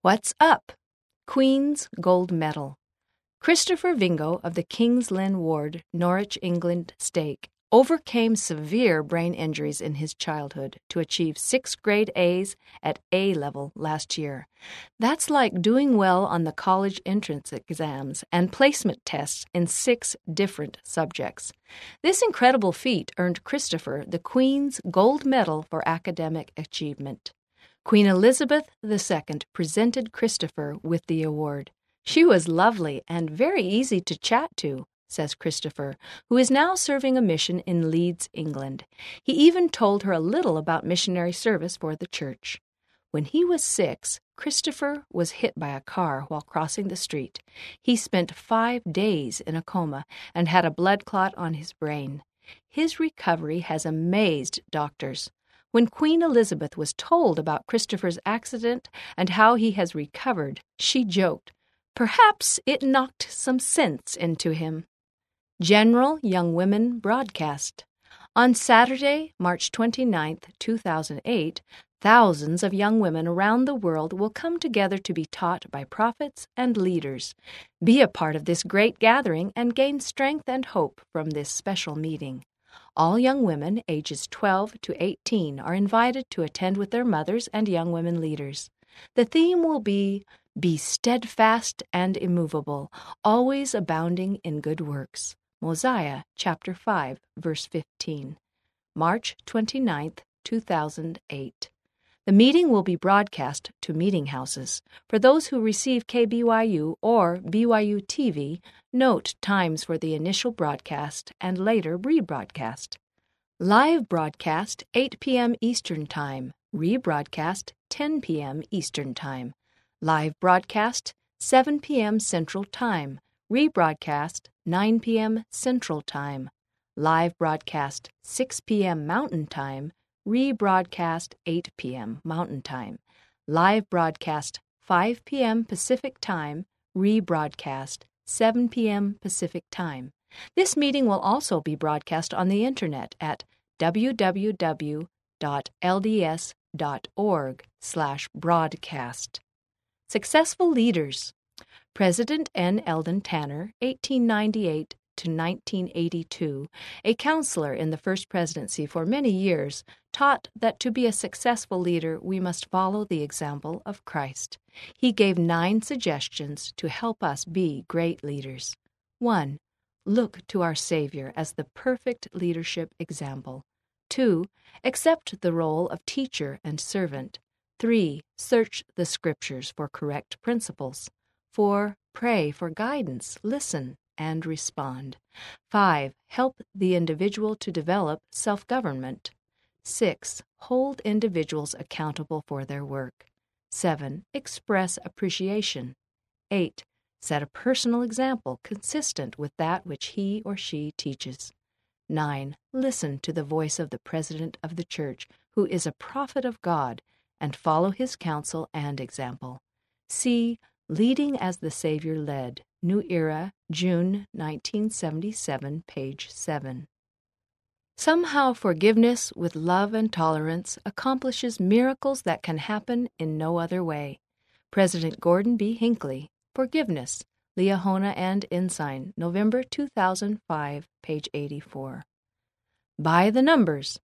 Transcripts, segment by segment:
What's up? Queen's Gold Medal. Christopher Vingo of the King's Lynn Ward, Norwich, England stake overcame severe brain injuries in his childhood to achieve 6th grade A's at A level last year. That's like doing well on the college entrance exams and placement tests in 6 different subjects. This incredible feat earned Christopher the Queen's Gold Medal for academic achievement. Queen Elizabeth II presented Christopher with the award. She was lovely and very easy to chat to, says Christopher, who is now serving a mission in Leeds, England. He even told her a little about missionary service for the church. When he was 6, Christopher was hit by a car while crossing the street. He spent 5 days in a coma and had a blood clot on his brain. His recovery has amazed doctors. When Queen Elizabeth was told about Christopher's accident and how he has recovered, she joked, "Perhaps it knocked some sense into him." General Young Women Broadcast. On Saturday, March 29, 2008, thousands of young women around the world will come together to be taught by prophets and leaders. Be a part of this great gathering and gain strength and hope from this special meeting. All young women ages 12 to 18 are invited to attend with their mothers and young women leaders. The theme will be steadfast and immovable, always abounding in good works. Mosiah chapter 5, verse 15. March 29, 2008. The meeting will be broadcast to meeting houses. For those who receive KBYU or BYU TV, note times for the initial broadcast and later rebroadcast. Live broadcast 8 p.m. Eastern Time. Rebroadcast 10 p.m. Eastern Time. Live broadcast 7 p.m. Central Time. Rebroadcast 9 p.m. Central Time. Live broadcast 6 p.m. Mountain Time. Rebroadcast 8 p.m. Mountain Time. Live broadcast 5 p.m. Pacific Time. Rebroadcast 7 p.m. Pacific Time. This meeting will also be broadcast on the internet at www.lds.org/broadcast. Successful leaders. President N. Eldon Tanner, 1898 to 1982, a counselor in the First Presidency for many years, taught that to be a successful leader we must follow the example of Christ. He gave 9 suggestions to help us be great leaders. 1. Look to our Savior as the perfect leadership example. 2. Accept the role of teacher and servant. 3. Search the Scriptures for correct principles. 4. Pray for guidance, listen, and respond. 5. Help the individual to develop self-government. 6. Hold individuals accountable for their work. 7. Express appreciation. 8. Set a personal example consistent with that which he or she teaches. 9. Listen to the voice of the President of the Church, who is a prophet of God, and follow his counsel and example. See Leading as the Savior Led, New Era, June 1977, page 7. Somehow forgiveness with love and tolerance accomplishes miracles that can happen in no other way. President Gordon B. Hinckley, Forgiveness, Liahona and Ensign, November 2005, page 84. By the numbers,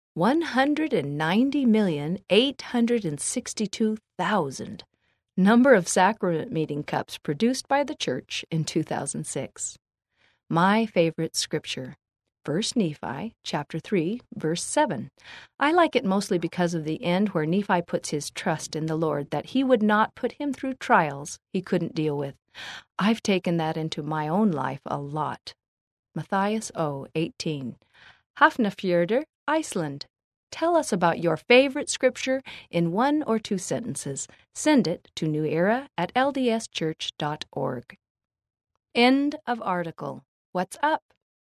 190,862,000. Number of sacrament meeting cups produced by the church in 2006. My favorite scripture, 1 Nephi, chapter 3, verse 7. I like it mostly because of the end where Nephi puts his trust in the Lord that he would not put him through trials he couldn't deal with. I've taken that into my own life a lot. Matthias O., 18. Hafnarfjordur, Iceland. Tell us about your favorite scripture in 1 or 2 sentences. Send it to newera@ldschurch.org. End of article. What's up?